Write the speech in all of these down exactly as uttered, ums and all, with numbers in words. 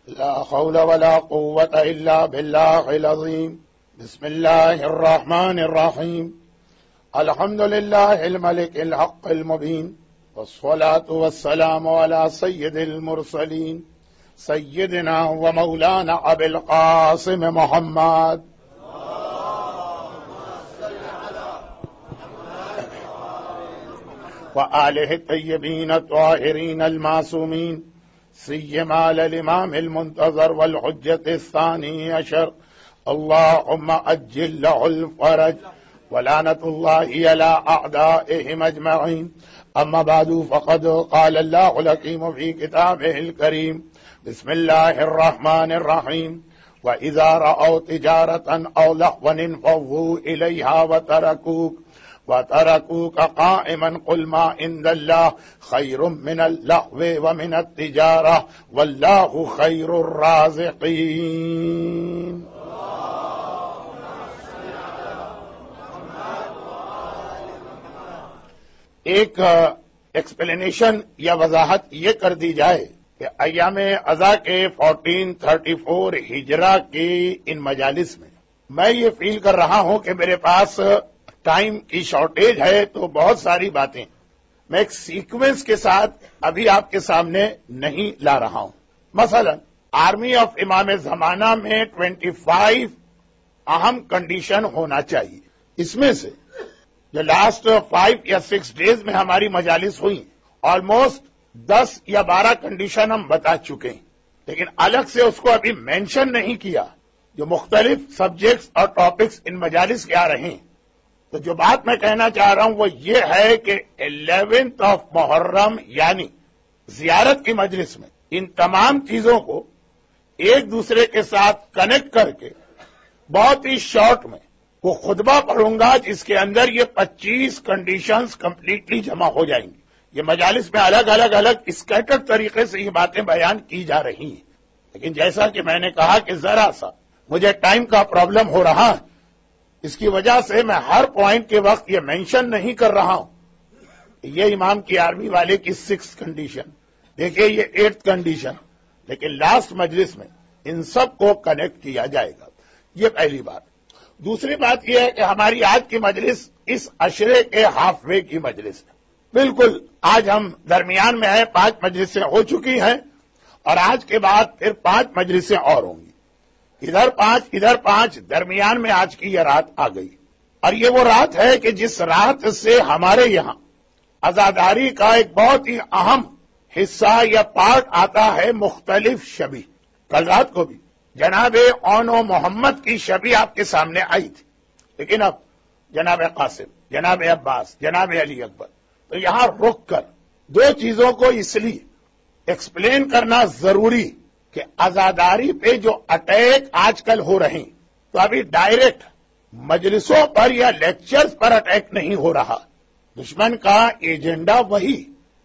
لا حول ولا قوة إلا بالله العظيم. بسم الله الرحمن الرحيم. الحمد لله الملك الحق المبين، والصلاة والسلام على سيد المرسلين سيدنا ومولانا أبي القاسم محمد وآله الطيبين الطاهرين المعصومين، سيما للإمام المنتظر والحجة الثاني عشر، اللهم أجل له الفرج ولعنة الله على أعدائهم أجمعين. أما بعد، فقد قال الله الحكيم في كتابه الكريم: بسم الله الرحمن الرحيم. وإذا رأوا تجارة أو لهوا انفضوا إليها وتركوك وتركوك قائما قل ما عند الله خير من اللهو ومن التجارة والله خير الرازقين. ایک ایکسپلینیشن یا وضاحت یہ کر دی جائے کہ ایام ازا کے فورٹین تھرٹی فور ہجرہ کی ان مجالس میں میں یہ فیل کر رہا ہوں کہ میرے پاس ٹائم کی شارٹیج ہے، تو بہت ساری باتیں میں ایک سیکوینس کے ساتھ ابھی آپ کے سامنے نہیں لا رہا ہوں. مثلا آرمی آف امام زمانہ میں ٹوینٹی فائیو اہم کنڈیشن ہونا چاہیے. اس میں سے جو لاسٹ فائیو یا سکس ڈیز میں ہماری مجالس ہوئی، آلموسٹ دس یا بارہ کنڈیشن ہم بتا چکے ہیں، لیکن الگ سے اس کو ابھی مینشن نہیں کیا. جو مختلف سبجیکٹس اور ٹاپکس ان مجالس کے آ رہے ہیں، تو جو بات میں کہنا چاہ رہا ہوں وہ یہ ہے کہ الیونتھ آف محرم یعنی زیارت کی مجلس میں ان تمام چیزوں کو ایک دوسرے کے ساتھ کنیکٹ کر کے بہت ہی شارٹ میں وہ خطبہ پڑھوں گا، جس کے اندر یہ پچیس کنڈیشنز کمپلیٹلی جمع ہو جائیں گی. یہ مجالس میں الگ الگ الگ اسکیٹرڈ طریقے سے یہ باتیں بیان کی جا رہی ہیں، لیکن جیسا کہ میں نے کہا کہ ذرا سا مجھے ٹائم کا پرابلم ہو رہا ہے، اس کی وجہ سے میں ہر پوائنٹ کے وقت یہ مینشن نہیں کر رہا ہوں. یہ امام کی آرمی والے کی سکس کنڈیشن، دیکھیے یہ ایٹھ کنڈیشن، لیکن لاسٹ مجلس میں ان سب کو کنیکٹ کیا جائے گا. یہ پہلی بات. دوسری بات یہ ہے کہ ہماری آج کی مجلس اس عشرے کے ہاف وے کی مجلس ہے. بالکل آج ہم درمیان میں ہیں، پانچ مجلسیں ہو چکی ہیں اور آج کے بعد پھر پانچ مجلسیں اور ہوں گی. ادھر پانچ ادھر پانچ، درمیان میں آج کی یہ رات آ گئی. اور یہ وہ رات ہے کہ جس رات سے ہمارے یہاں عزاداری کا ایک بہت ہی اہم حصہ یا پارٹ آتا ہے مختلف شبی. کل رات کو بھی جناب اون و محمد کی شبی آپ کے سامنے آئی تھی، لیکن اب جناب قاسم، جناب عباس، جناب علی اکبر، تو یہاں رک کر دو چیزوں کو اس لیے ایکسپلین کرنا ضروری کہ عزاداری پہ جو اٹیک آج کل ہو رہے ہیں، تو ابھی ڈائریکٹ مجلسوں پر یا لیکچرز پر اٹیک نہیں ہو رہا. دشمن کا ایجنڈا وہی،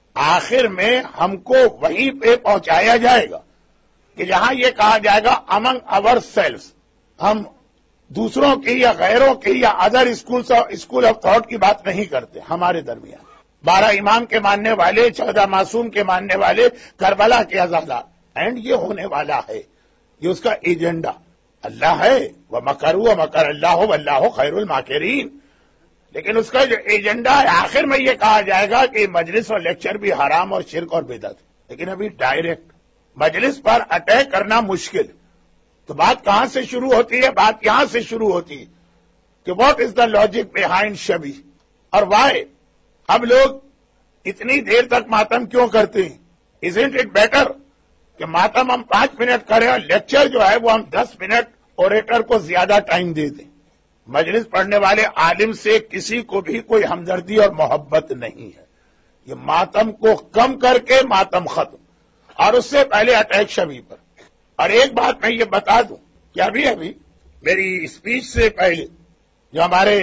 آخر میں ہم کو وہیں پہ پہنچایا جائے گا کہ جہاں یہ کہا جائے گا امنگ اور سیلفز، ہم دوسروں کی یا غیروں کی یا ادر اسکول آف تھاٹ کی بات نہیں کرتے. ہمارے درمیان بارہ امام کے ماننے والے، چودہ معصوم کے ماننے والے، کربلا کے عزادار، اینڈ یہ ہونے والا ہے. یہ اس کا ایجنڈا اللہ ہے، وَمَكَرُوا وَمَكَرَ اللَّهُ وَاللَّهُ خَيْرُ الْمَاكِرِينَ. لیکن اس کا جو ایجنڈا ہے آخر میں یہ کہا جائے گا کہ مجلس اور لیکچر بھی حرام اور شرک اور بدعت. لیکن ابھی ڈائریکٹ مجلس پر اٹیک کرنا مشکل. تو بات کہاں سے شروع ہوتی ہے؟ بات یہاں سے شروع ہوتی ہے کہ what is the logic behind شبی اور وائی. اب لوگ اتنی دیر تک ماتم کیوں کرتے ہیں؟ ازنٹ اٹ بیٹر کہ ماتم ہم پانچ منٹ کریں اور لیکچر جو ہے وہ ہم دس منٹ اوریٹر کو زیادہ ٹائم دے دیں. مجلس پڑھنے والے عالم سے کسی کو بھی کوئی ہمدردی اور محبت نہیں ہے. یہ ماتم کو کم کر کے ماتم ختم، اور اس سے پہلے اٹیک شبی پر. اور ایک بات میں یہ بتا دوں کہ ابھی ابھی میری اسپیچ سے پہلے جو ہمارے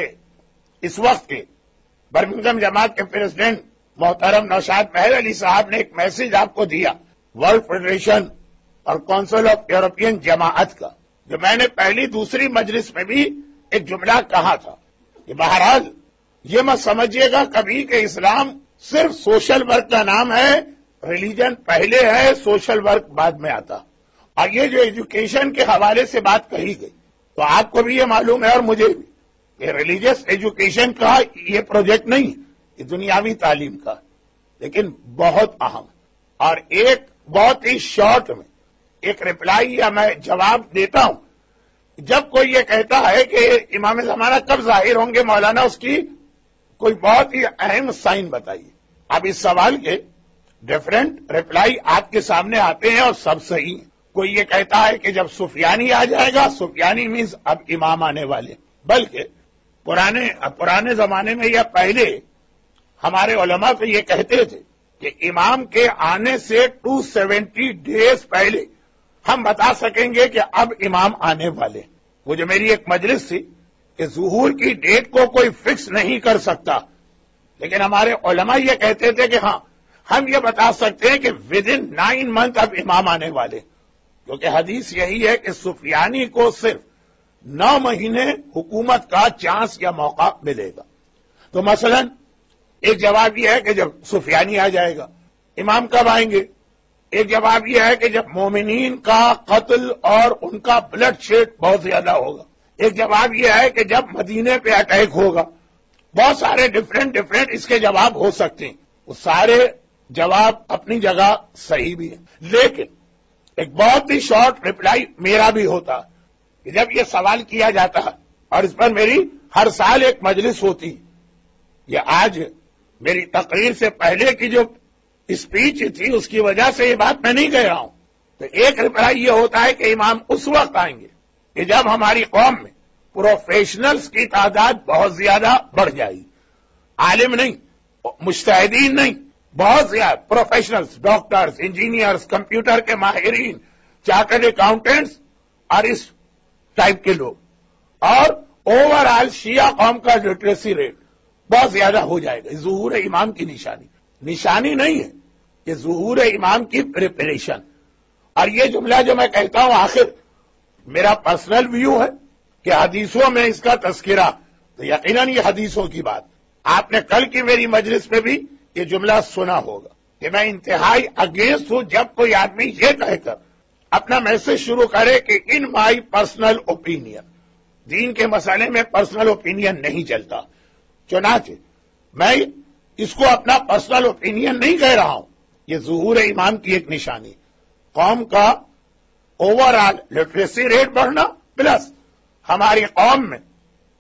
اس وقت کے برمنگھم جماعت کے پریزیڈنٹ محترم نوشاد مہر علی صاحب نے ایک میسج آپ کو دیا ورلڈ فیڈریشن اور کونسل آف یورپین جماعت کا، جو میں نے پہلی دوسری مجلس میں بھی ایک جملہ کہا تھا کہ بہرحال یہ مت سمجھیے گا کبھی کہ اسلام صرف سوشل ورک کا نام ہے، ریلیجن پہلے ہے، سوشل ورک بعد میں آتا. اور یہ جو ایجوکیشن کے حوالے سے بات کہی گئی تو آپ کو بھی یہ معلوم ہے اور مجھے بھی کہ ریلیجیس ایجوکیشن کا یہ پروجیکٹ نہیں، یہ دنیاوی تعلیم کا، لیکن بہت اہم. اور ایک بہت ہی شارٹ میں ایک رپلائی یا میں جواب دیتا ہوں. جب کوئی یہ کہتا ہے کہ امام زمانہ کب ظاہر ہوں گے، مولانا اس کی کوئی بہت ہی اہم سائن بتائیے. اب اس سوال کے ڈفرینٹ رپلائی آپ کے سامنے آتے ہیں اور سب صحیح ہیں. کوئی یہ کہتا ہے کہ جب سفیانی آ جائے گا، سفیانی مینز اب امام آنے والے، بلکہ پرانے پرانے زمانے میں یا پہلے ہمارے علماء تو یہ کہتے تھے کہ امام کے آنے سے دو سو ستر ڈیز پہلے ہم بتا سکیں گے کہ اب امام آنے والے. وہ جو میری ایک مجلس تھی کہ ظہور کی ڈیٹ کو کوئی فکس نہیں کر سکتا، لیکن ہمارے علماء یہ کہتے تھے کہ ہاں ہم یہ بتا سکتے ہیں کہ ود ان نائن منتھ اب امام آنے والے، کیونکہ حدیث یہی ہے کہ سفیانی کو صرف نو مہینے حکومت کا چانس یا موقع ملے گا. تو مثلا ایک جواب یہ ہے کہ جب سفیانی آ جائے گا. امام کب آئیں گے؟ ایک جواب یہ ہے کہ جب مومنین کا قتل اور ان کا بلڈ شیڈ بہت زیادہ ہوگا. ایک جواب یہ ہے کہ جب مدینے پہ اٹیک ہوگا. بہت سارے ڈفرینٹ ڈفرینٹ اس کے جواب ہو سکتے ہیں. وہ سارے جواب اپنی جگہ صحیح بھی ہیں، لیکن ایک بہت ہی شارٹ رپلائی میرا بھی ہوتا کہ جب یہ سوال کیا جاتا اور اس پر میری ہر سال ایک مجلس ہوتی. یہ آج میری تقریر سے پہلے کی جو اسپیچ تھی اس کی وجہ سے یہ بات میں نہیں کہہ رہا ہوں. تو ایک رپلائی یہ ہوتا ہے کہ امام اس وقت آئیں گے کہ جب ہماری قوم میں پروفیشنلز کی تعداد بہت زیادہ بڑھ جائے گی. عالم نہیں، مجتہدین نہیں، بہت زیادہ پروفیشنلز، ڈاکٹرز، انجینئرز، کمپیوٹر کے ماہرین، چارٹرڈ اکاؤنٹنٹس اور اس ٹائپ کے لوگ، اور اوور آل شیعہ قوم کا لٹریسی ریٹ بہت زیادہ ہو جائے گا. ظہور امام کی نشانی نشانی نہیں ہے، یہ ظہور امام کی پریپریشن. اور یہ جملہ جو میں کہتا ہوں آخر میرا پرسنل ویو ہے کہ حدیثوں میں اس کا تذکرہ، تو یقیناً یہ حدیثوں کی بات. آپ نے کل کی میری مجلس میں بھی یہ جملہ سنا ہوگا کہ میں انتہائی اگینسٹ ہوں جب کوئی آدمی یہ کہہ کر اپنا میسج شروع کرے کہ ان مائی پرسنل اوپینین. دین کے مسئلے میں پرسنل اوپینین نہیں چلتا. چنانچہ میں اس کو اپنا پرسنل اوپینین نہیں کہہ رہا ہوں، یہ ظہور امام کی ایک نشانی. قوم کا اوور آل لٹریسی ریٹ بڑھنا پلس ہماری قوم میں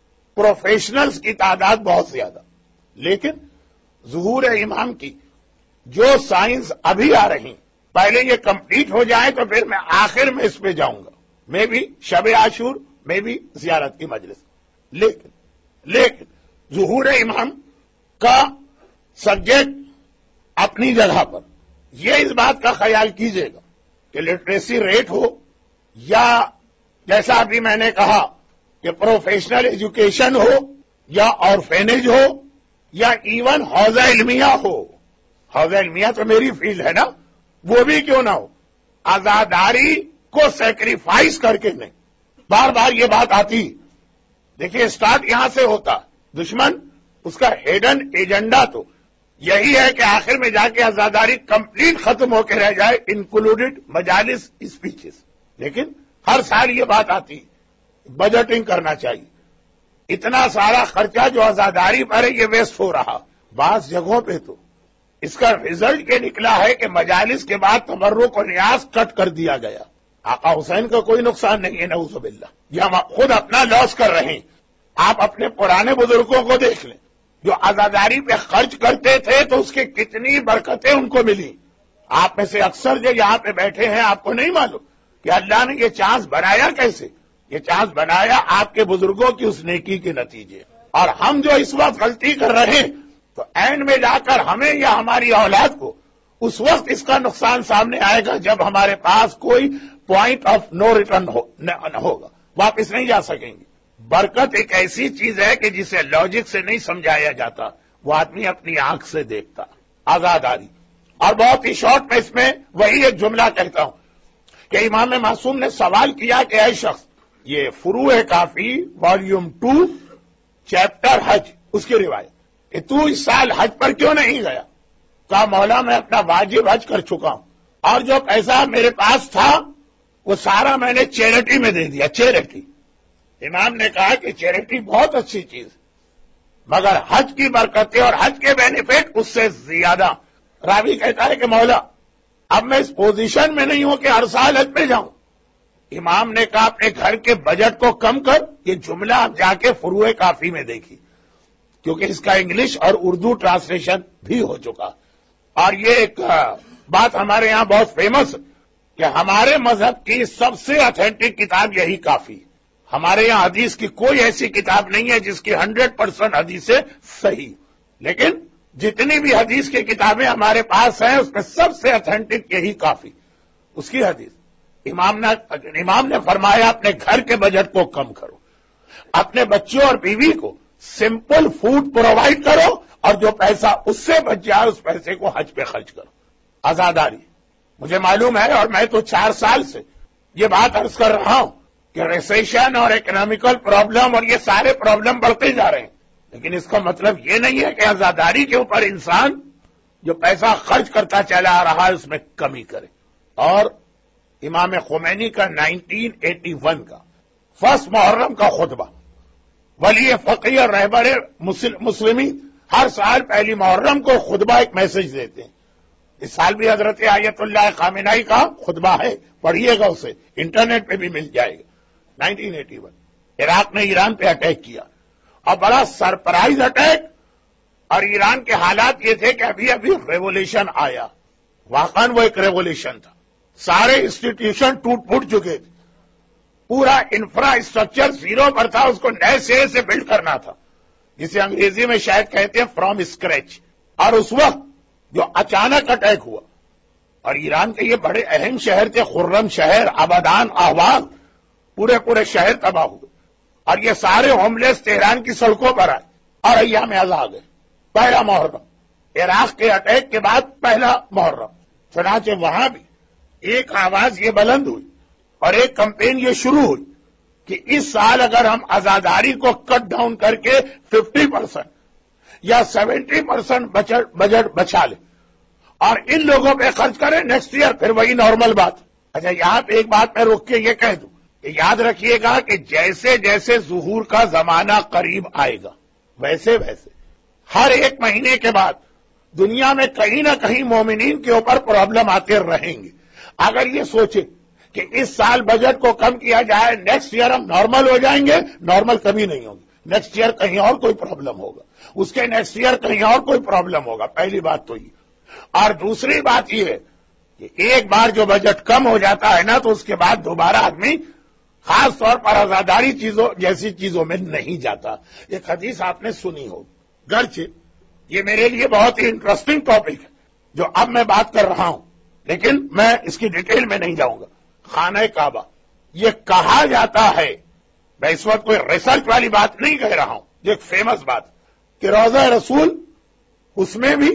پروفیشنلز کی تعداد بہت زیادہ. لیکن ظہور امام کی جو سائنس ابھی آ رہی پہلے یہ کمپلیٹ ہو جائے تو پھر میں آخر میں اس پہ جاؤں گا. میں بھی شب عاشور میں بھی زیارت کی مجلس. لیکن لیکن ظہور امام کا سبجیکٹ اپنی جگہ پر. یہ اس بات کا خیال کیجیے گا کہ لٹریسی ریٹ ہو یا جیسا ابھی میں نے کہا کہ پروفیشنل ایجوکیشن ہو یا آرفینیج ہو یا ایون حوزہ علمیہ ہو. حوزہ علمیہ تو میری فیلڈ ہے نا، وہ بھی کیوں نہ ہو. آزاداری کو سیکریفائز کر کے نہیں. بار بار یہ بات آتی. دیکھیے سٹارٹ یہاں سے ہوتا. دشمن اس کا ہیڈن ایجنڈا تو یہی ہے کہ آخر میں جا کے آزاداری کمپلیٹ ختم ہو کے رہ جائے، انکلوڈڈ مجالس اسپیچز. لیکن ہر سال یہ بات آتی بجٹنگ کرنا چاہیے. اتنا سارا خرچہ جو آزاداری پر ہے یہ ویسٹ ہو رہا. بعض جگہوں پہ تو اس کا ریزلٹ یہ نکلا ہے کہ مجالس کے بعد تبرک و نیاز کٹ کر دیا گیا. آقا حسین کا کوئی نقصان نہیں ہے نعوذ باللہ، یہ ہم خود اپنا لاس کر رہے ہیں. آپ اپنے پرانے بزرگوں کو دیکھ لیں جو آزاداری پہ خرچ کرتے تھے تو اس کی کتنی برکتیں ان کو ملی. آپ میں سے اکثر جو یہاں پہ بیٹھے ہیں آپ کو نہیں معلوم کہ اللہ نے یہ چانس بنایا کیسے. یہ چانس بنایا آپ کے بزرگوں کی اس نیکی کے نتیجے. اور ہم جو اس وقت غلطی کر رہے ہیں تو اینڈ میں جا کر ہمیں یا ہماری اولاد کو اس وقت اس کا نقصان سامنے آئے گا جب ہمارے پاس کوئی پوائنٹ آف نو ریٹرن ہوگا، واپس نہیں جا سکیں گے. برکت ایک ایسی چیز ہے کہ جسے لاجک سے نہیں سمجھایا جاتا، وہ آدمی اپنی آنکھ سے دیکھتا. آزاداری. اور بہت ہی شارٹ میں اس میں وہی ایک جملہ کہتا ہوں کہ امام معصوم نے سوال کیا کہ اے شخص، یہ فروع کافی والیوم ٹو چیپٹر حج اس کی روایت کہ تو اس سال حج پر کیوں نہیں گیا؟ کہا مولا میں اپنا واجب حج کر چکا ہوں اور جو پیسہ میرے پاس تھا وہ سارا میں نے چیریٹی میں دے دیا. چیریٹی امام نے کہا کہ چیریٹی بہت اچھی چیز مگر حج کی برکتیں اور حج کے بینیفٹ اس سے زیادہ. راوی کہتا ہے کہ مولا اب میں اس پوزیشن میں نہیں ہوں کہ ہر سال حج پہ جاؤں. امام نے کہا اپنے گھر کے بجٹ کو کم کر. یہ جملہ آپ جا کے فروع کافی میں دیکھی کیونکہ اس کا انگلش اور اردو ٹرانسلیشن بھی ہو چکا. اور یہ ایک بات ہمارے یہاں بہت فیمس کہ ہمارے مذہب کی سب سے اتھینٹک کتاب یہی کافی. ہمارے یہاں حدیث کی کوئی ایسی کتاب نہیں ہے جس کی ہنڈریڈ پرسینٹ حدیثیں صحیح، لیکن جتنی بھی حدیث کی کتابیں ہمارے پاس ہیں اس میں سب سے اتھینٹک یہی کافی اس کی حدیث. امام نے امام نے فرمایا اپنے گھر کے بجٹ کو کم کرو، اپنے بچوں اور بیوی کو سمپل فوڈ پرووائڈ کرو اور جو پیسہ اس سے بچ جائے اس پیسے کو حج پہ خرچ کرو. آزاداری مجھے معلوم ہے اور میں تو چار سال سے یہ بات عرض کر رہا ہوں کہ ریسیشن اور اکنامیکل پرابلم اور یہ سارے پرابلم بڑھتے جا رہے ہیں، لیکن اس کا مطلب یہ نہیں ہے کہ آزاداری کے اوپر انسان جو پیسہ خرچ کرتا چلا آ رہا ہے اس میں کمی کرے. اور امام خمینی کا نائنٹین ایٹی ون کا فرسٹ محرم کا خطبہ، ولی فقیہ اور رہبر مسلمین ہر سال پہلی محرم کو خطبہ ایک میسج دیتے ہیں. اس سال بھی حضرت آیت اللہ خامنائی کا خطبہ ہے، پڑھیے گا اسے، انٹرنیٹ پہ بھی مل جائے گا. نائنٹین ایٹی ون عراق نے ایران پہ اٹیک کیا اور بڑا سرپرائز اٹیک، اور ایران کے حالات یہ تھے کہ ابھی ابھی ریولیوشن آیا. واقعاً وہ ایک ریولیوشن تھا، سارے انسٹیٹیوشن ٹوٹ پھوٹ چکے تھے، پورا انفراسٹرکچر زیرو پر تھا، اس کو نئے سرے سے بلڈ کرنا تھا جسے انگریزی میں شاید کہتے ہیں فرام اسکریچ. اور اس وقت جو اچانک اٹیک ہوا اور ایران کے یہ بڑے اہم شہر تھے، خرم شہر، آبادان، آہواز، پورے پورے شہر تباہ ہوئے اور یہ سارے ہوم لیس تہران کی سڑکوں پر آئے اور ایام ازا آ گئے. پہلا محرم عراق کے اٹیک کے بعد پہلا محرم. چنانچہ وہاں بھی ایک آواز یہ بلند ہوئی اور ایک کمپین یہ شروع ہوئی کہ اس سال اگر ہم آزاداری کو کٹ ڈاؤن کر کے ففٹی پرسینٹ یا سیونٹی پرسینٹ بجٹ بچا لیں اور ان لوگوں پہ خرچ کریں نیکسٹ ایئر پھر وہی نارمل بات. اچھا یہاں پہ ایک بات میں روک کے یہ کہہ دوں کہ یاد رکھیے گا کہ جیسے جیسے ظہور کا زمانہ قریب آئے گا ویسے ویسے ہر ایک مہینے کے بعد دنیا میں کہیں نہ کہیں مومنین کے اوپر پرابلم آتے رہیں گے. اگر یہ سوچے کہ اس سال بجٹ کو کم کیا جائے نیکسٹ ایئر ہم نارمل ہو جائیں گے، نارمل کبھی نہیں ہوگی. نیکسٹ ایئر کہیں اور کوئی پرابلم ہوگا، اس کے نیکسٹ ایئر کہیں اور کوئی پرابلم ہوگا. پہلی بات تو یہ. اور دوسری بات یہ ہے کہ ایک بار جو بجٹ کم ہو جاتا ہے نا تو اس کے بعد دوبارہ آدمی خاص طور پر آزاداری چیزوں جیسی چیزوں میں نہیں جاتا. ایک حدیث آپ نے سنی ہو، گرچہ یہ میرے لیے بہت ہی انٹرسٹنگ ٹاپک ہے جو اب میں بات کر رہا ہوں، لیکن میں اس کی ڈیٹیل میں نہیں جاؤں گا. خانہ کعبہ یہ کہا جاتا ہے، میں اس وقت کوئی ریسرچ والی بات نہیں کہہ رہا ہوں، یہ ایک فیمس بات کہ روضہ رسول اس میں بھی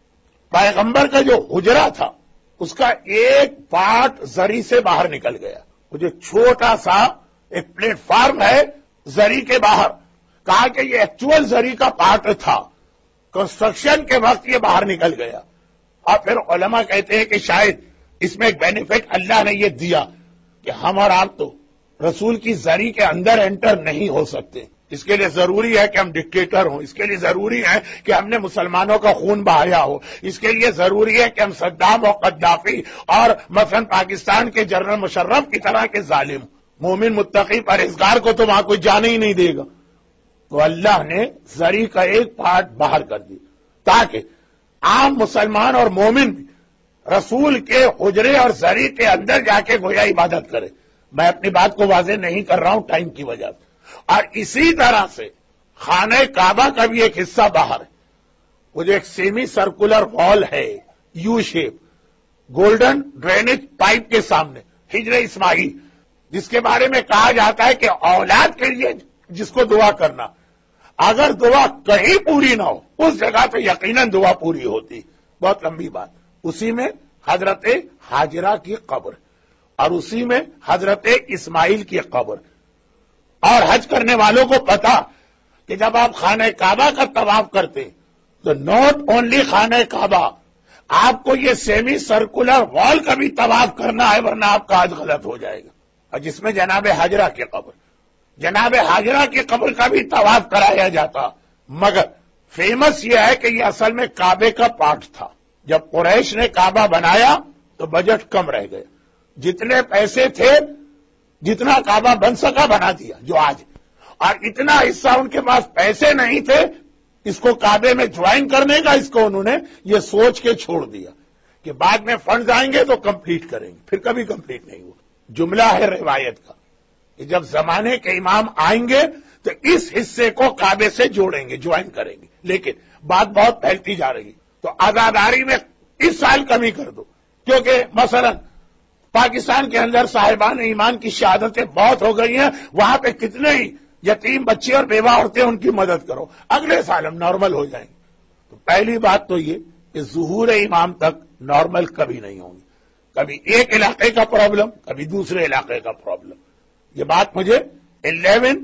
پیغمبر کا جو حجرہ تھا اس کا ایک پارٹ زری سے باہر نکل گیا. وہ جو چھوٹا سا ایک پلیٹ فارم ہے زری کے باہر، کہا کہ یہ ایکچوئل زری کا پارٹ تھا، کنسٹرکشن کے وقت یہ باہر نکل گیا. اور پھر علماء کہتے ہیں کہ شاید اس میں ایک بینیفٹ اللہ نے یہ دیا کہ ہم اور آپ تو رسول کی زری کے اندر انٹر نہیں ہو سکتے. اس کے لیے ضروری ہے کہ ہم ڈکٹیٹر ہوں، اس کے لیے ضروری ہے کہ ہم نے مسلمانوں کا خون بہایا ہو، اس کے لیے ضروری ہے کہ ہم صدام اور قذافی اور مثلا پاکستان کے جنرل مشرف کی طرح کے ظالم. مومن متقی پرہیزگار کو تو وہاں کوئی جانے ہی نہیں دے گا. تو اللہ نے زری کا ایک پارٹ باہر کر دیا تاکہ عام مسلمان اور مومن بھی رسول کے حجرے اور زری کے اندر جا کے گویا عبادت کرے. میں اپنی بات کو واضح نہیں کر رہا ہوں ٹائم کی وجہ سے. اور اسی طرح سے خانہ کعبہ کا بھی ایک حصہ باہر ہے، وہ جو ایک سیمی سرکولر وال ہے U shape golden drainage pipe کے سامنے، ہجر اسماعیل، جس کے بارے میں کہا جاتا ہے کہ اولاد کے لیے جس کو دعا کرنا، اگر دعا کہیں پوری نہ ہو اس جگہ پہ یقیناً دعا پوری ہوتی. بہت لمبی بات. اسی میں حضرت ہاجرہ کی قبر اور اسی میں حضرت اسماعیل کی قبر. اور حج کرنے والوں کو پتا کہ جب آپ خانہ کعبہ کا طواف کرتے تو ناٹ اونلی خانہ کعبہ آپ کو یہ سیمی سرکولر وال کا بھی طواف کرنا ہے ورنہ آپ کا آج غلط ہو جائے گا، اور جس میں جناب حاجرہ کی قبر جناب حاجرہ کی قبر کا بھی طواف کرایا جاتا، مگر فیمس یہ ہے کہ یہ اصل میں کعبے کا پارٹ تھا۔ جب قریش نے کعبہ بنایا تو بجٹ کم رہ گیا، جتنے پیسے تھے جتنا کعبہ بن سکا بنا دیا جو آج، اور اتنا حصہ ان کے پاس پیسے نہیں تھے اس کو کعبے میں جوائن کرنے کا، اس کو انہوں نے یہ سوچ کے چھوڑ دیا کہ بعد میں فنڈز آئیں گے تو کمپلیٹ کریں گے، پھر کبھی کمپلیٹ نہیں ہوا۔ جملہ ہے روایت کا کہ جب زمانے کے امام آئیں گے تو اس حصے کو کعبے سے جوڑیں گے، جوائن کریں گے، لیکن بات بہت پھیلتی جا رہی، تو عزاداری میں اس سال کمی کر دو، کیونکہ مثلا پاکستان کے اندر صاحبان ایمان کی شہادتیں بہت ہو گئی ہیں، وہاں پہ کتنے ہی یتیم بچے اور بیوہ عورتیں ان کی مدد کرو، اگلے سال ہم نارمل ہو جائیں گے۔ تو پہلی بات تو یہ کہ ظہور امام تک نارمل کبھی نہیں ہوں گی، کبھی ایک علاقے کا پرابلم کبھی دوسرے علاقے کا پرابلم۔ یہ بات مجھے الیون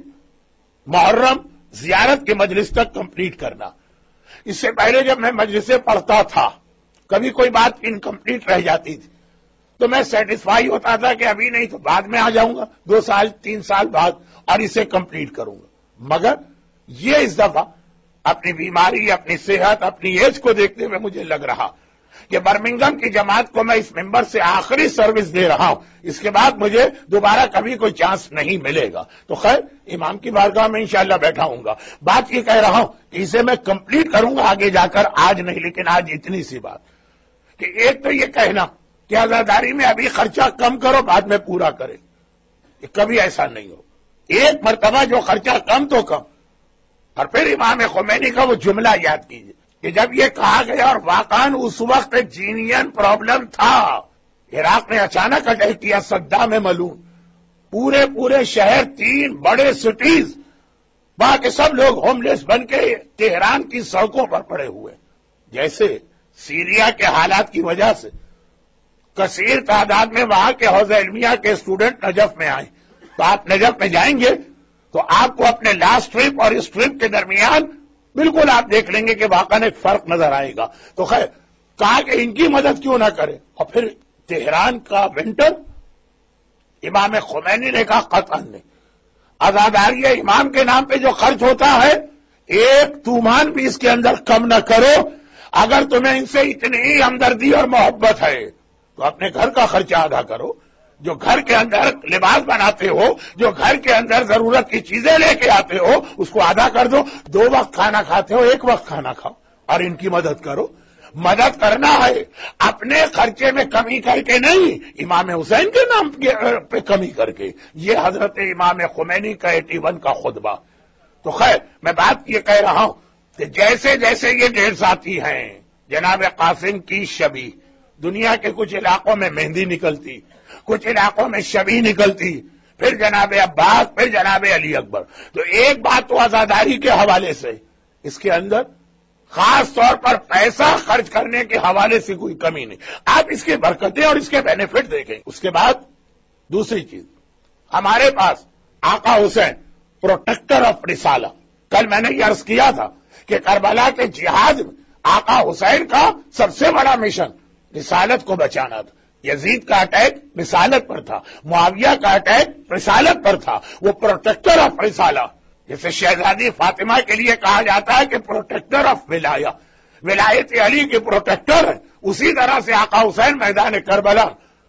محرم زیارت کے مجلس تک کمپلیٹ کرنا۔ اس سے پہلے جب میں مجلسیں پڑھتا تھا کبھی کوئی بات انکمپلیٹ رہ جاتی تھی تو میں سیٹسفائی ہوتا تھا کہ ابھی نہیں تو بعد میں آ جاؤں گا، دو سال تین سال بعد، اور اسے کمپلیٹ کروں گا۔ مگر یہ اس دفعہ اپنی بیماری، اپنی صحت، اپنی ایج کو دیکھتے ہوئے مجھے لگ رہا کہ برمنگم کی جماعت کو میں اس ممبر سے آخری سروس دے رہا ہوں، اس کے بعد مجھے دوبارہ کبھی کوئی چانس نہیں ملے گا، تو خیر امام کی بارگاہ میں انشاءاللہ بیٹھا ہوں گا۔ بات یہ کہہ رہا ہوں کہ اسے میں کمپلیٹ کروں گا آگے جا کر، آج نہیں، لیکن آج اتنی سی بات کہ ایک تو یہ کہنا کہ عزاداری میں ابھی خرچہ کم کرو بعد میں پورا کرے، یہ کبھی ایسا نہیں ہو۔ ایک مرتبہ جو خرچہ کم تو کم، اور پھر امام خمینی کا وہ جملہ یاد کیجئے کہ جب یہ کہا گیا، اور واقعاً اس وقت جینین پرابلم تھا، عراق نے اچانک اٹیک کیا صدام ملعون، پورے پورے شہر، تین بڑے سٹیز، وہاں کے سب لوگ ہوم لیس بن کے تہران کی سڑکوں پر پڑے ہوئے، جیسے سیریا کے حالات کی وجہ سے کثیر تعداد میں وہاں کے حوزہ علمیہ کے اسٹوڈنٹ نجف میں آئے، تو آپ نجف میں جائیں گے تو آپ کو اپنے لاسٹ ٹرپ اور اس ٹرپ کے درمیان بالکل آپ دیکھ لیں گے کہ واقعاً ایک فرق نظر آئے گا۔ تو خیر کہا کہ ان کی مدد کیوں نہ کرے، اور پھر تہران کا ونٹر، امام خمینی نے کہا قطعاً نہیں، عزاداری امام کے نام پہ جو خرچ ہوتا ہے ایک تومان بھی اس کے اندر کم نہ کرو، اگر تمہیں ان سے اتنی ہی ہمدردی اور محبت ہے تو اپنے گھر کا خرچہ ادا کرو، جو گھر کے اندر لباس بناتے ہو، جو گھر کے اندر ضرورت کی چیزیں لے کے آتے ہو اس کو ادا کر دو، دو وقت کھانا کھاتے ہو ایک وقت کھانا کھاؤ اور ان کی مدد کرو۔ مدد کرنا ہے اپنے خرچے میں کمی کر کے نہیں، امام حسین کے نام پہ کمی کر کے، یہ حضرت امام خمینی کا ایٹی ون کا خطبہ۔ تو خیر میں بات یہ کہہ رہا ہوں کہ جیسے جیسے یہ ڈیڑھ ساتھی ہیں، جناب قاسم کی شبی، دنیا کے کچھ علاقوں میں مہندی نکلتی، کچھ علاقوں میں شبی نکلتی، پھر جناب عباس، پھر جناب علی اکبر، تو ایک بات تو عزاداری کے حوالے سے اس کے اندر خاص طور پر پیسہ خرچ کرنے کے حوالے سے کوئی کمی نہیں، آپ اس کی برکتیں اور اس کے بینیفٹ دیکھیں۔ اس کے بعد دوسری چیز، ہمارے پاس آقا حسین پروٹیکٹر آف رسالہ، کل میں نے یہ عرض کیا تھا کہ کربلا کے جہاد میں آقا حسین کا سب سے بڑا مشن رسالت کو بچانا تھا۔ یزید کا اٹیک رسالت پر تھا، معاویہ کا اٹیک رسالت پر تھا، وہ پروٹیکٹر آف رسالہ، جیسے شہزادی فاطمہ کے لیے کہا جاتا ہے کہ پروٹیکٹر آف ولایہ، ولایت علی کے پروٹیکٹر ہے، اسی طرح سے آقا حسین میدان کربلا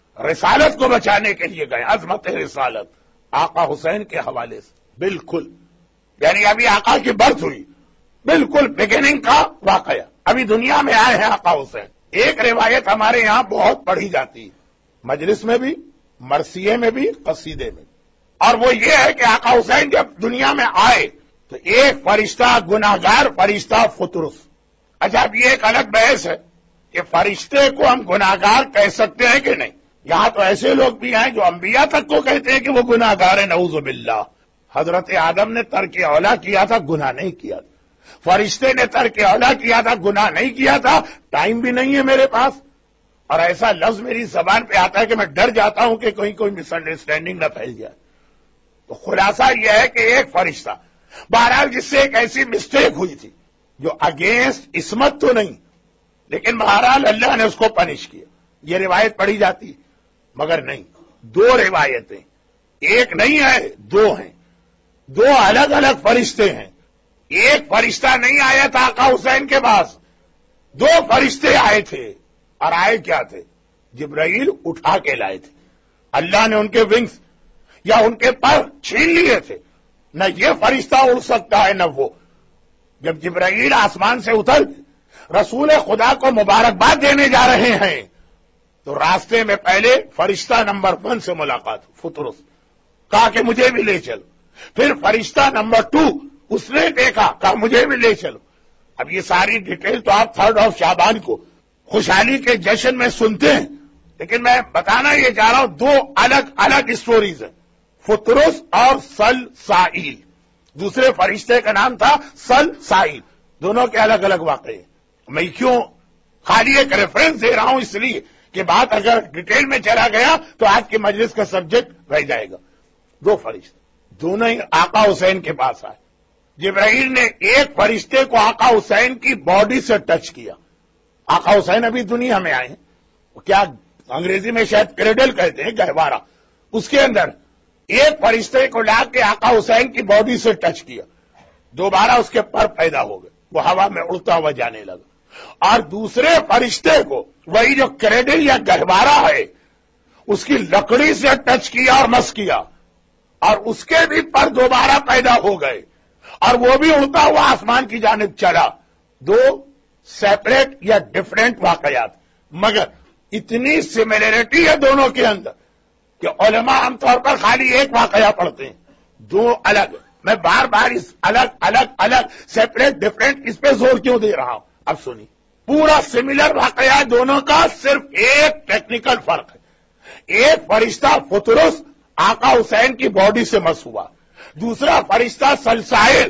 رسالت کو بچانے کے لیے گئے۔ عظمت رسالت آقا حسین کے حوالے سے بالکل، یعنی ابھی آقا کی برتھ ہوئی، بالکل بگننگ کا واقعہ، ابھی دنیا میں آئے ہیں آقا حسین۔ ایک روایت ہمارے یہاں بہت پڑھی جاتی ہے، مجلس میں بھی، مرثیے میں بھی، قصیدے میں، اور وہ یہ ہے کہ آقا حسین جب دنیا میں آئے تو ایک فرشتہ گناہگار فرشتہ فطرس۔ اچھا اب یہ ایک الگ بحث ہے کہ فرشتے کو ہم گناہگار کہہ سکتے ہیں کہ نہیں، یہاں تو ایسے لوگ بھی ہیں جو انبیاء تک کو کہتے ہیں کہ وہ گناہگار ہیں، نعوذ باللہ۔ حضرت آدم نے ترک اولا کیا تھا، گناہ نہیں کیا تھا، فرشتے نے ترک اولا کیا تھا، گناہ نہیں کیا تھا، ٹائم بھی نہیں ہے میرے پاس، اور ایسا لفظ میری زبان پہ آتا ہے کہ میں ڈر جاتا ہوں کہ کہیں کوئی مس انڈرسٹینڈنگ نہ پھیل جائے۔ تو خلاصہ یہ ہے کہ ایک فرشتہ، بہرحال جس سے ایک ایسی مسٹیک ہوئی تھی جو اگینسٹ عصمت تو نہیں لیکن بہرحال اللہ نے اس کو پنش کیا. یہ روایت پڑھی جاتی مگر نہیں. دو روایتیں، ایک نہیں ہے دو ہیں. دو الگ الگ فرشتے ہیں. ایک فرشتہ نہیں آیا تھا آقا حسین کے پاس، دو فرشتے آئے تھے. اور آئے کیا تھے؟ جبرائیل اٹھا کے لائے تھے. اللہ نے ان کے ونگز یا ان کے پر چھین لیے تھے. نہ یہ فرشتہ اڑ سکتا ہے نہ وہ. جب جبرائیل آسمان سے اتر رسول خدا کو مبارکباد دینے جا رہے ہیں تو راستے میں پہلے فرشتہ نمبر ون سے ملاقات فطرس، کہا کہ مجھے بھی لے چلو. پھر فرشتہ نمبر ٹو اس نے دیکھا، کہا مجھے بھی لے چلو. اب یہ ساری ڈیٹیل تو آپ تھرڈ آف شعبان کو خوشحالی کے جشن میں سنتے ہیں، لیکن میں بتانا یہ چاہ رہا ہوں دو الگ الگ اسٹوریز ہیں، فطرس اور سل سائل. دوسرے فرشتے کا نام تھا سل سائل. دونوں کے الگ الگ واقعے. میں کیوں خالی ایک ریفرنس دے رہا ہوں اس لیے کہ بات اگر ڈیٹیل میں چلا گیا تو آج کے مجلس کا سبجیکٹ رہ جائے گا. دو فرشتے دونوں ہی آقا حسین کے پاس آئے. جبرائیل نے ایک فرشتے کو آقا حسین کی باڈی سے ٹچ کیا. آقا حسین ابھی دنیا میں آئے ہیں، کیا انگریزی میں شاید کریڈل کہتے ہیں، گہوارہ. اس کے اندر ایک فرشتے کو لا کے آقا حسین کی باڈی سے ٹچ کیا. دوبارہ اس کے پر پیدا ہو گئے، وہ ہوا میں اڑتا ہوا جانے لگا. اور دوسرے فرشتے کو وہی جو کریڈل یا گہوارہ ہے اس کی لکڑی سے ٹچ کیا اور مس کیا، اور اس کے بھی پر دوبارہ پیدا ہو گئے اور وہ بھی اڑتا ہوا آسمان کی جانب چلا. دو سیپریٹ یا ڈفرینٹ واقعات، مگر اتنی سملیرٹی ہے دونوں کے اندر کہ علماء عام طور پر خالی ایک واقعہ پڑھتے ہیں. دو الگ. میں بار بار اس الگ الگ الگ سیپریٹ ڈفرینٹ اس پہ زور کیوں دے رہا ہوں؟ اب سنی، پورا سملر واقعہ دونوں کا، صرف ایک ٹیکنیکل فرق ہے. ایک فرشتہ فطرس آقا حسین کی باڈی سے مس ہوا، دوسرا فرشتہ سلسائل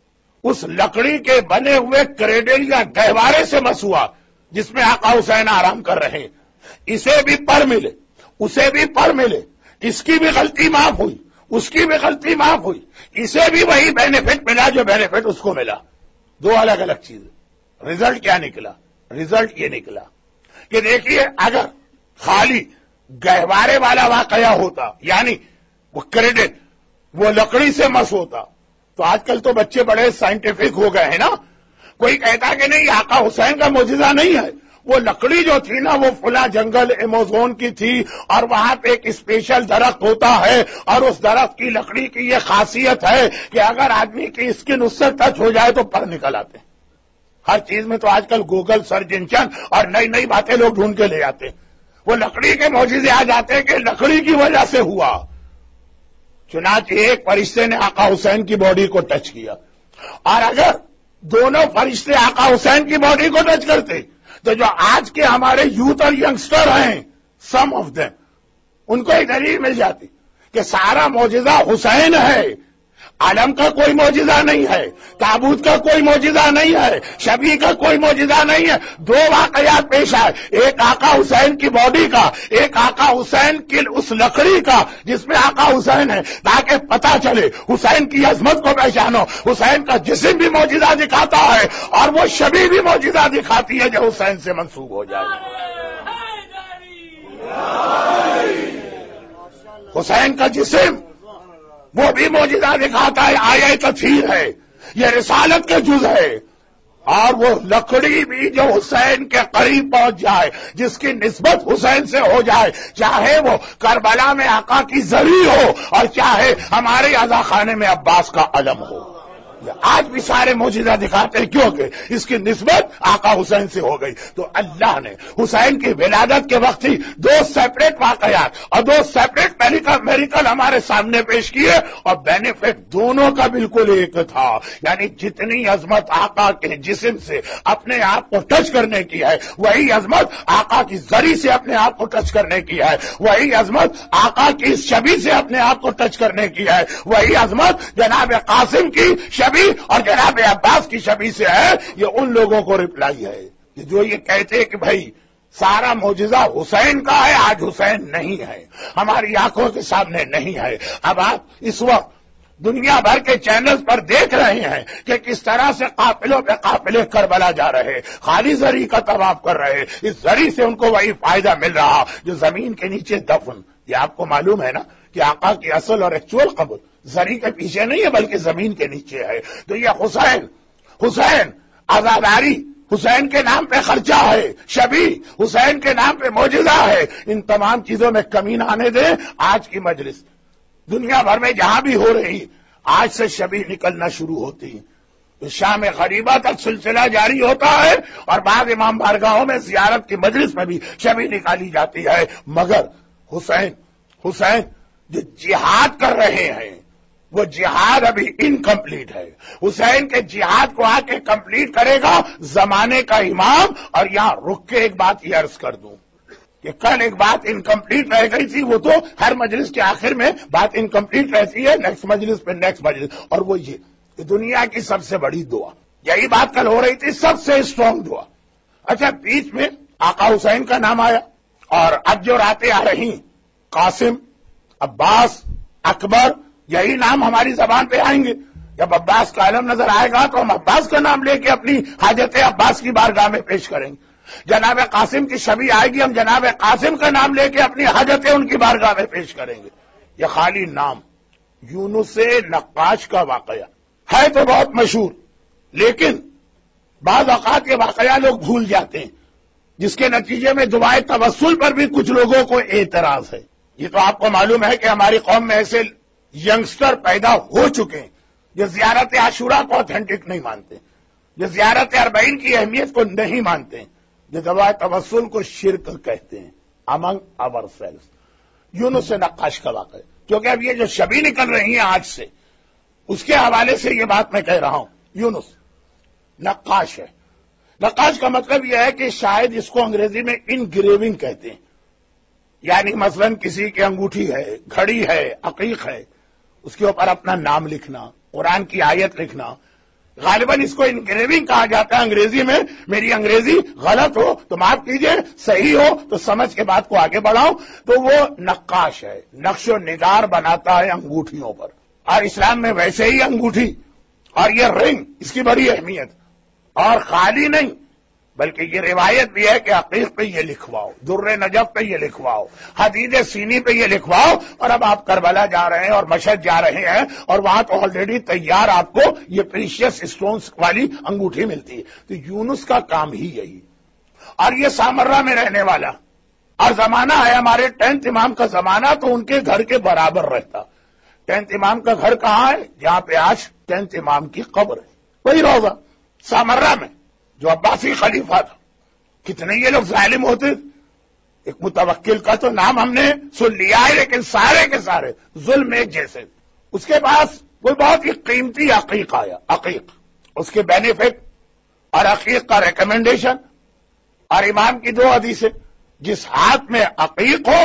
اس لکڑی کے بنے ہوئے کریڈل یا گہوارے سے مس ہوا جس میں آقا حسین آرام کر رہے ہیں. اسے بھی پر ملے، اسے بھی پر ملے. اس کی بھی غلطی معاف ہوئی، اس کی بھی غلطی معاف ہوئی. اسے بھی وہی بینیفٹ ملا جو بینیفٹ اس کو ملا. دو الگ الگ چیزیں. رزلٹ کیا نکلا؟ رزلٹ یہ نکلا کہ دیکھیے اگر خالی گہوارے والا واقعہ ہوتا، یعنی وہ کریڈل وہ لکڑی سے مس ہوتا، تو آج کل تو بچے بڑے سائنٹیفک ہو گئے ہیں نا. کوئی کہتا کہ نہیں آقا حسین کا معجزہ نہیں ہے، وہ لکڑی جو تھی نا وہ فلاں جنگل ایمازون کی تھی اور وہاں پہ ایک اسپیشل درخت ہوتا ہے اور اس درخت کی لکڑی کی یہ خاصیت ہے کہ اگر آدمی کی اسکن اس سے ٹچ ہو جائے تو پر نکل آتے ہیں. ہر چیز میں تو آج کل گوگل سرچ انجن اور نئی نئی باتیں لوگ ڈھونڈ کے لے آتے ہیں. وہ لکڑی کے معجزے آ جاتے ہیں کہ لکڑی کی وجہ سے ہوا. چنانچہ ایک فرشتے نے آقا حسین کی باڈی کو ٹچ کیا، اور اگر دونوں فرشتے آقا حسین کی باڈی کو ٹچ کرتے تو جو آج کے ہمارے یوتھ اور ینگسٹر ہیں سم آف دم، ان کو ایک دلیل مل جاتی کہ سارا معجزہ حسین ہے. عالم کا کوئی معجزہ نہیں ہے، تابوت کا کوئی معجزہ نہیں ہے، شبیہ کا کوئی معجزہ نہیں ہے. دو واقعات پیش آئے، ایک آقا حسین کی باڈی کا، ایک آقا حسین کی اس لکڑی کا جس میں آقا حسین ہے، تاکہ پتہ چلے حسین کی عظمت کو پہچانو. حسین کا جسم بھی معجزہ دکھاتا ہے اور وہ شبیہ بھی معجزہ دکھاتی ہے جو حسین سے منسوب ہو جائے. حسین کا جسم وہ بھی معجزہ دکھاتا ہے، آیہ تطہیر ہے، یہ رسالت کے جز ہے. اور وہ لکڑی بھی جو حسین کے قریب پہنچ جائے، جس کی نسبت حسین سے ہو جائے، چاہے وہ کربلا میں آقا کی زری ہو اور چاہے ہمارے عزا خانے میں عباس کا علم ہو. آج بھی سارے معجزہ دکھاتے ہیں کیونکہ اس کی نسبت آقا حسین سے ہو گئی. تو اللہ نے حسین کی ولادت کے وقت ہی دو سیپریٹ واقعات اور دو سیپریٹ میریکل ہمارے سامنے پیش کیے، اور بینیفٹ دونوں کا بالکل ایک تھا. یعنی جتنی عظمت آقا کے جسم سے اپنے آپ کو ٹچ کرنے کی ہے، وہی عظمت آقا کی زری سے اپنے آپ کو ٹچ کرنے کی ہے، وہی عظمت آقا کی شبیہ سے اپنے آپ کو ٹچ کرنے کی ہے، وہی عظمت جناب قاسم کی اور جناب عباس کی شبیہ سے ہے. یہ ان لوگوں کو رپلائی ہے کہ جو یہ کہتے ہیں کہ بھائی سارا معجزہ حسین کا ہے. آج حسین نہیں ہے، ہماری آنکھوں کے سامنے نہیں ہے. اب آپ اس وقت دنیا بھر کے چینلز پر دیکھ رہے ہیں کہ کس طرح سے قافلوں پہ قافلے کربلا جا رہے، خالی زری کا طواف کر رہے، اس زری سے ان کو وہی فائدہ مل رہا جو زمین کے نیچے دفن۔ یہ آپ کو معلوم ہے نا کہ آقا کی اصل اور ایکچوئل قبر زری کے پیچھے نہیں ہے بلکہ زمین کے نیچے ہے۔ تو یہ حسین حسین عزاداری، حسین کے نام پہ خرچہ ہے، شبی حسین کے نام پہ معجزہ ہے، ان تمام چیزوں میں کمی نہ آنے دیں۔ آج کی مجلس دنیا بھر میں جہاں بھی ہو رہی، آج سے شبی نکلنا شروع ہوتی، شام غریبہ تک سلسلہ جاری ہوتا ہے، اور بعض امام بارگاہوں میں زیارت کی مجلس میں بھی شبی نکالی جاتی ہے۔ مگر حسین حسین جو جہاد کر رہے ہیں وہ جہاد ابھی انکمپلیٹ ہے۔ حسین کے جہاد کو آ کے کمپلیٹ کرے گا زمانے کا امام۔ اور یہاں رک کے ایک بات یہ عرض کر دوں کہ کل ایک بات انکمپلیٹ رہ گئی تھی، وہ تو ہر مجلس کے آخر میں بات انکمپلیٹ رہتی ہے، نیکسٹ مجلس پہ نیکسٹ مجلس، اور وہ یہ کہ دنیا کی سب سے بڑی دعا، یہی بات کل ہو رہی تھی، سب سے اسٹرانگ دعا۔ اچھا بیچ میں آقا حسین کا نام آیا، اور اب جو راتیں آ رہی قاسم، عباس، اکبر، یہی نام ہماری زبان پہ آئیں گے۔ جب عباس کا علم نظر آئے گا تو ہم عباس کا نام لے کے اپنی حاجت عباس کی بارگاہ میں پیش کریں گے۔ جناب قاسم کی شبی آئے گی، ہم جناب قاسم کا نام لے کے اپنی حاجتیں ان کی بارگاہ میں پیش کریں گے۔ یہ خالی نام یونس نقاش کا واقعہ ہے تو بہت مشہور، لیکن بعض اوقات یہ واقعہ لوگ بھول جاتے ہیں، جس کے نتیجے میں دعائے توسل پر بھی کچھ لوگوں کو اعتراض ہے۔ یہ تو آپ کو معلوم ہے کہ ہماری قوم میں ایسے ینگسٹر پیدا ہو چکے ہیں جو زیارت عاشورہ کو اوتھینٹک نہیں مانتے، جو زیارت اربعین کی اہمیت کو نہیں مانتے، جو دعائے توسل کو شرک کہتے ہیں امنگ آور سیلز۔ یونس نقاش کا واقعہ، کیونکہ اب یہ جو شبی نکل رہی ہیں آج سے، اس کے حوالے سے یہ بات میں کہہ رہا ہوں۔ یونس نقاش ہے، نقاش کا مطلب یہ ہے کہ شاید اس کو انگریزی میں انگریونگ کہتے ہیں، یعنی مثلا کسی کی انگوٹھی ہے، گھڑی ہے، عقیق ہے، اس کے اوپر اپنا نام لکھنا، قرآن کی آیت لکھنا، غالباً اس کو انگریونگ کہا جاتا ہے انگریزی میں۔ میری انگریزی غلط ہو تو معاف کیجئے، صحیح ہو تو سمجھ کے بات کو آگے بڑھاؤں۔ تو وہ نقاش ہے، نقش و نگار بناتا ہے انگوٹھیوں پر، اور اسلام میں ویسے ہی انگوٹھی اور یہ رنگ اس کی بڑی اہمیت، اور خالی نہیں بلکہ یہ روایت بھی ہے کہ عقیق پہ یہ لکھواؤ، در نجف پہ یہ لکھواؤ، حدید سینی پہ یہ لکھواؤ۔ اور اب آپ کربلا جا رہے ہیں اور مشہد جا رہے ہیں، اور وہاں تو آلریڈی تیار آپ کو یہ پریشیس اسٹونز والی انگوٹھی ملتی ہے۔ تو یونس کا کام ہی یہی، اور یہ سامرہ میں رہنے والا، اور زمانہ ہے ہمارے ٹینتھ امام کا زمانہ تو ان کے گھر کے برابر رہتا۔ ٹینتھ امام کا گھر کہاں ہے؟ جہاں پہ آج ٹینتھ امام کی قبر ہے، وہی روضہ سامرہ میں، جو عباسی خلیفہ تھا۔ کتنے یہ لوگ ظالم ہوتے، ایک متوکل کا تو نام ہم نے سن لیا ہے، لیکن سارے کے سارے ظلم ایک جیسے۔ اس کے پاس کوئی بہت ہی قیمتی عقیق آیا، عقیق، اس کے بینیفٹ اور عقیق کا ریکمنڈیشن، اور امام کی دو حدیثیں، جس ہاتھ میں عقیق ہو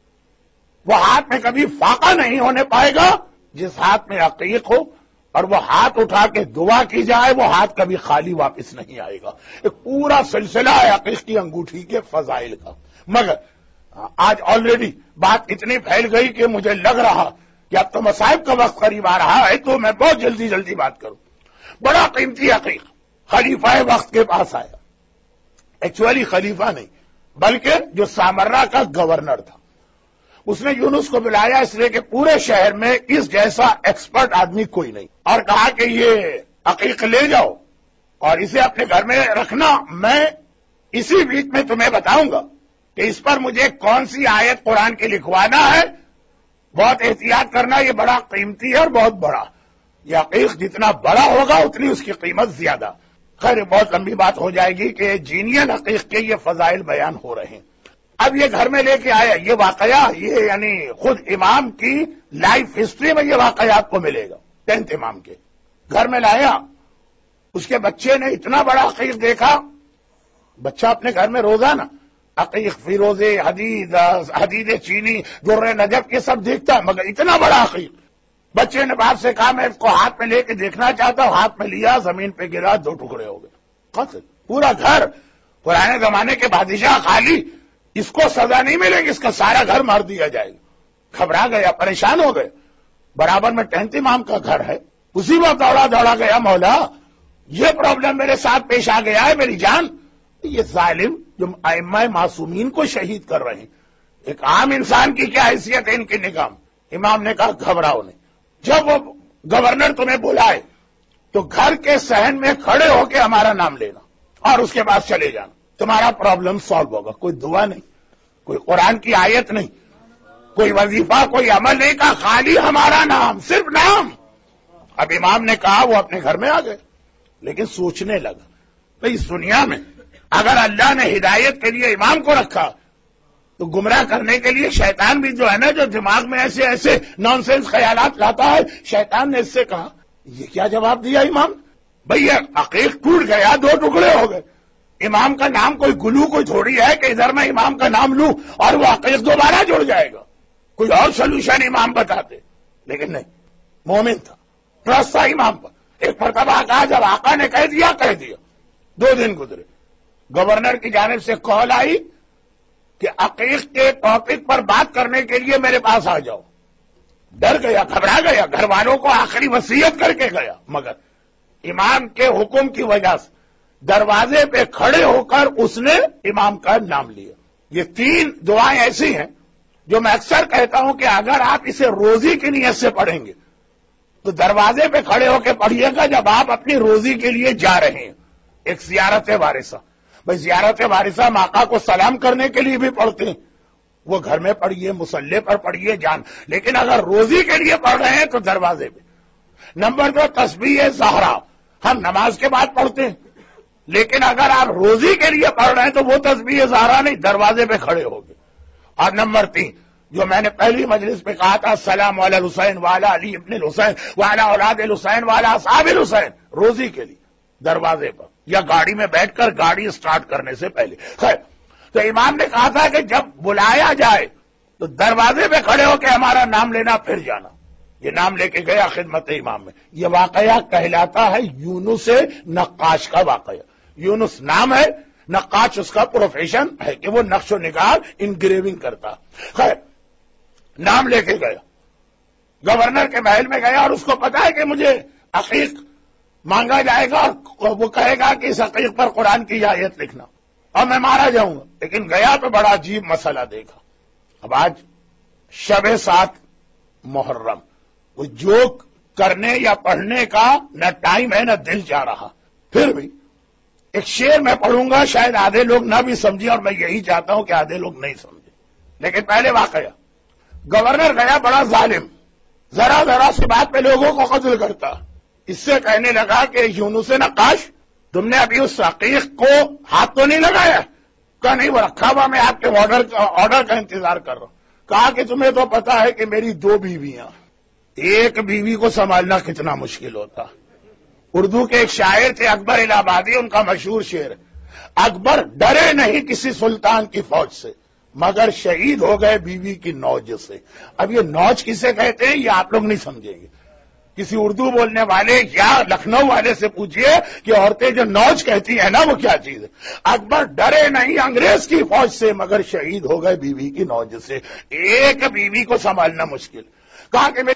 وہ ہاتھ میں کبھی فاقہ نہیں ہونے پائے گا، جس ہاتھ میں عقیق ہو اور وہ ہاتھ اٹھا کے دعا کی جائے وہ ہاتھ کبھی خالی واپس نہیں آئے گا۔ ایک پورا سلسلہ ہے عقیق کی انگوٹھی کے فضائل کا۔ مگر آج آلریڈی بات اتنی پھیل گئی کہ مجھے لگ رہا کہ اب تو مصائب کا وقت قریب آ رہا ہے، تو میں بہت جلدی جلدی بات کروں۔ بڑا قیمتی عقیق خلیفہ وقت کے پاس آیا، ایکچولی خلیفہ نہیں بلکہ جو سامرہ کا گورنر تھا، اس نے یونس کو بلایا اس لیے کہ پورے شہر میں اس جیسا ایکسپرٹ آدمی کوئی نہیں، اور کہا کہ یہ عقیق لے جاؤ اور اسے اپنے گھر میں رکھنا، میں اسی ویک میں تمہیں بتاؤں گا کہ اس پر مجھے کون سی آیت قرآن کی لکھوانا ہے۔ بہت احتیاط کرنا، یہ بڑا قیمتی ہے اور بہت بڑا، یہ عقیق جتنا بڑا ہوگا اتنی اس کی قیمت زیادہ۔ خیر بہت لمبی بات ہو جائے گی کہ جینین عقیق کے یہ فضائل بیان ہو رہے ہیں۔ اب یہ گھر میں لے کے آیا یہ واقعہ، یہ یعنی خود امام کی لائف ہسٹری میں یہ واقعات کو ملے گا۔ ٹینتھ امام کے گھر میں لایا، اس کے بچے نے اتنا بڑا عقیق دیکھا، بچہ اپنے گھر میں روزانہ عقیق، فیروزے، حدید حدید چینی، در نجف یہ سب دیکھتا ہے، مگر اتنا بڑا عقیق۔ بچے نے باپ سے کہا میں اس کو ہاتھ میں لے کے دیکھنا چاہتا ہوں، ہاتھ میں لیا، زمین پہ گرا، دو ٹکڑے ہو گئے، قتل۔ پورا گھر، پرانے زمانے کے بادشاہ خالی، اس کو سزا نہیں ملے گی، اس کا سارا گھر مار دیا جائے گا۔ گھبرا گیا، پریشان ہو گئے، برابر میں ٹینتھ امام کا گھر ہے، اسی وقت دوڑا دوڑا گیا، مولا یہ پرابلم میرے ساتھ پیش آ گیا ہے، میری جان۔ یہ ظالم جو ائمہ معصومین کو شہید کر رہے ہیں، ایک عام انسان کی کیا حیثیت ہے ان کی نگاہ میں؟ امام نے کہا گھبراؤ نہیں، جب وہ گورنر تمہیں بلائے تو گھر کے صحن میں کھڑے ہو کے ہمارا نام لینا اور اس کے بعد چلے جانا، تمہارا پرابلم سالو ہوگا۔ کوئی دعا نہیں، کوئی قرآن کی آیت نہیں، کوئی وظیفہ، کوئی عمل نہیں، کہا خالی ہمارا نام، صرف نام۔ اب امام نے کہا وہ اپنے گھر میں آ گئے، لیکن سوچنے لگا بھئی اس دنیا میں اگر اللہ نے ہدایت کے لیے امام کو رکھا تو گمراہ کرنے کے لیے شیطان بھی جو ہے نا، جو دماغ میں ایسے ایسے نان سینس خیالات لاتا ہے، شیطان نے اس سے کہا یہ کیا جواب دیا امام؟ بھئی یہ عقیق ٹوٹ گیا، دو ٹکڑے ہو گئے، امام کا نام کوئی گلو کوئی تھوڑی ہے کہ ادھر میں امام کا نام لوں اور وہ عقیق دوبارہ جڑ جائے گا، کوئی اور سولوشن امام بتاتے، لیکن نہیں، مومن تھا، ٹرسٹ تھا امام پر۔ ایک مرتبہ کہا جب آقا نے کہہ دیا کہہ دیا، دو دن گزرے، گورنر کی جانب سے کال آئی کہ عقیق کے ٹاپک پر بات کرنے کے لیے میرے پاس آ جاؤ۔ ڈر گیا، گھبرا گیا، گھر والوں کو آخری وصیت کر کے گیا، مگر امام کے حکم کی وجہ سے دروازے پہ کھڑے ہو کر اس نے امام کا نام لیا۔ یہ تین دعائیں ایسی ہیں جو میں اکثر کہتا ہوں کہ اگر آپ اسے روزی کی نیت سے پڑھیں گے تو دروازے پہ کھڑے ہو کے پڑھیے گا جب آپ اپنی روزی کے لیے جا رہے ہیں۔ ایک زیارت وارثہ، بھائی زیارت وارثہ آقا کو سلام کرنے کے لیے بھی پڑھتے ہیں، وہ گھر میں پڑھیے، مصلی پر پڑھیے، جان، لیکن اگر روزی کے لیے پڑھ رہے ہیں تو دروازے پہ۔ نمبر دو تسبیح زہرا، ہم نماز کے بعد پڑھتے ہیں، لیکن اگر آپ روزی کے لیے پڑھ رہے ہیں تو وہ تسبیح زہرا نہیں، دروازے پہ کھڑے ہو گئے۔ اور نمبر تین جو میں نے پہلی مجلس پہ کہا تھا، السلام علی الحسین والا علی ابن الحسین والا اولاد الحسین والا اصحاب الحسین، روزی کے لیے دروازے پر یا گاڑی میں بیٹھ کر گاڑی سٹارٹ کرنے سے پہلے۔ خیر، تو امام نے کہا تھا کہ جب بلایا جائے تو دروازے پہ کھڑے ہو کے ہمارا نام لینا پھر جانا۔ یہ نام لے کے گیا خدمت امام میں۔ یہ واقعہ کہلاتا ہے یونس نقاش کا واقعہ۔ یونس نام ہے، نقاش اس کا پروفیشن ہے کہ وہ نقش و نگار انگریونگ کرتا۔ خیر، نام لے کے گیا، گورنر کے محل میں گیا اور اس کو پتا ہے کہ مجھے عقیق مانگا جائے گا اور وہ کہے گا کہ اس عقیق پر قرآن کی آیت لکھنا اور میں مارا جاؤں گا، لیکن گیا تو بڑا عجیب مسئلہ دیکھا۔ اب آج شب سات محرم، وہ جوک کرنے یا پڑھنے کا نہ ٹائم ہے نہ دل چاہ رہا، پھر بھی ایک شعر میں پڑھوں گا، شاید آدھے لوگ نہ بھی سمجھیں اور میں یہی چاہتا ہوں کہ آدھے لوگ نہیں سمجھیں، لیکن پہلے واقعہ۔ گورنر گیا بڑا ظالم، ذرا ذرا سی بات پہ لوگوں کو قتل کرتا، اس سے کہنے لگا کہ یونس نقاش تم نے ابھی اس عقیق کو ہاتھ تو نہیں لگایا؟ کہا نہیں، وہ رکھا ہوا، میں آپ کے آرڈر کا آرڈر کا انتظار کر رہا ہوں۔ کہا کہ تمہیں تو پتا ہے کہ میری دو بیویاں، ایک بیوی کو سنبھالنا کتنا مشکل ہوتا۔ اردو کے ایک شاعر تھے اکبر الہ آبادی، ان کا مشہور شعر، اکبر ڈرے نہیں کسی سلطان کی فوج سے مگر شہید ہو گئے بیوی کی نوج سے۔ اب یہ نوج کسے کہتے ہیں یہ آپ لوگ نہیں سمجھیں گے، کسی اردو بولنے والے یا لکھنؤ والے سے پوچھئے کہ عورتیں جو نوج کہتی ہیں نا وہ کیا چیز ہے۔ اکبر ڈرے نہیں انگریز کی فوج سے مگر شہید ہو گئے بیوی کی نوج سے، ایک بیوی کو سنبھالنا مشکل۔ کہا کہ